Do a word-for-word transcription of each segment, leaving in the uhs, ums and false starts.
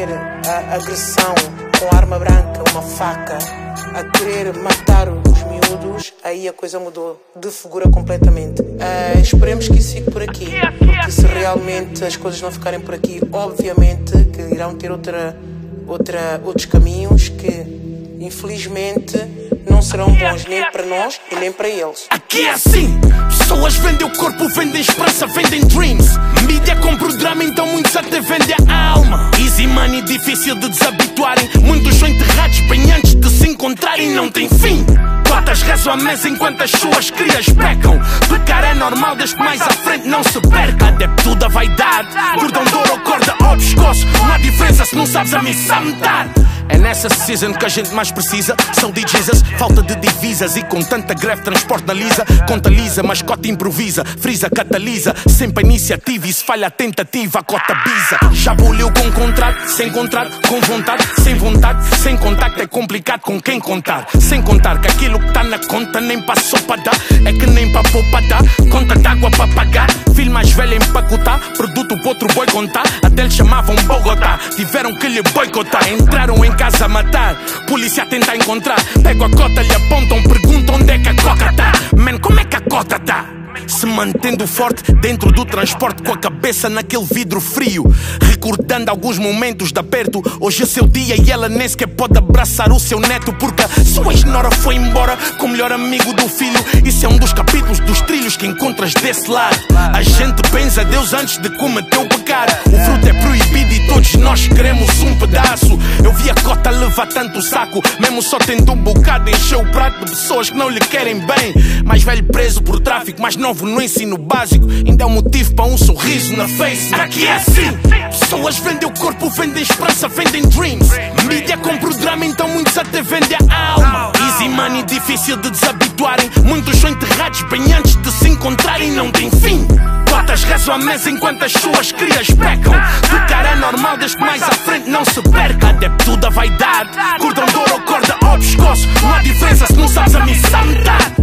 fazer a agressão com arma branca, uma faca, a querer matar os miúdos, aí a coisa mudou de figura completamente. Uh, esperemos que isso fique por aqui, porque se realmente as coisas não ficarem por aqui, obviamente que irão ter outra, outra, outros caminhos que, infelizmente, não serão bons nem para nós e nem para eles. Aqui é assim, pessoas vendem o corpo, vendem esperança, vendem dreams. Mídia compra o drama, então muitos até vendem a alma. Easy money, difícil de desabituarem. Muitos são enterrados bem antes de se encontrarem, não tem fim. Cotas rezam a mesa enquanto as suas crias pecam. Pecar é normal, desde que mais à frente não se perca. Adepto da vaidade, cordão de ouro ou corda ao pescoço. Não há diferença se não sabes a missão metade. É nessa season que a gente mais precisa. São D Js, falta de divisas. E com tanta greve transporte na lisa. Contaliza, mascote improvisa. Frisa, catalisa, sempre a iniciativa. E se falha a tentativa, a cota bisa. Já boleu com contrato, sem contrato, com vontade, sem vontade. Sem contacto é complicado com quem contar. Sem contar que aquilo que tá na conta nem passou para dar. É que nem para pôr para dar, conta d'água para pagar. Filho mais velho empacotar, produto pro outro boi contar. Até lhe chamavam Bogotá, tiveram que lhe boicotar. Entraram em casa a matar, polícia a tentar encontrar. Pego a cota, lhe apontam, perguntam onde é que a coca tá. Man, como é que a cota tá? Se mantendo forte dentro do transporte, com a cabeça naquele vidro frio, recordando alguns momentos de aperto. Hoje é seu dia e ela nem sequer pode abraçar o seu neto, porque a sua ex-nora foi embora com o melhor amigo do filho. Isso é um dos capítulos dos trilhos que encontras desse lado. A gente pensa a Deus antes de cometer o pecado. O fruto é proibido e todos nós queremos um pedaço. Eu vi a cota levar tanto saco, mesmo só tendo um bocado, encheu o prato de pessoas que não lhe querem bem. Mais velho preso por tráfico, mais novo no ensino básico, ainda é um motivo para um sorriso na face. Aqui é assim, pessoas vendem o corpo, vendem esperança, vendem dreams. Mídia compra o drama, então muitos até vendem a alma. Easy money, difícil de desabituarem. Muitos são enterrados bem antes de se encontrarem, não tem fim. Cotas rezam a mesa enquanto as suas crias pecam. Pecar é normal, desde que mais à frente não se perca. Adepto da vaidade, cordão de ouro ou corda ao pescoço. Não há diferença se não sabes a missão metade.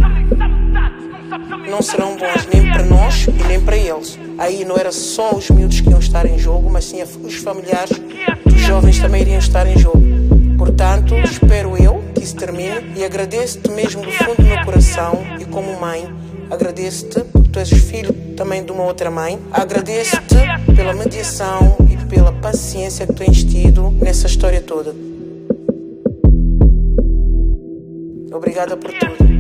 Não serão bons nem para nós e nem para eles. Aí não era só os miúdos que iam estar em jogo, mas sim os familiares dos jovens também iriam estar em jogo. Portanto, espero eu que isso termine e agradeço-te mesmo do fundo do meu coração e como mãe, agradeço-te porque tu és filho também de uma outra mãe. Agradeço-te pela mediação e pela paciência que tens tido nessa história toda. Obrigada por tudo.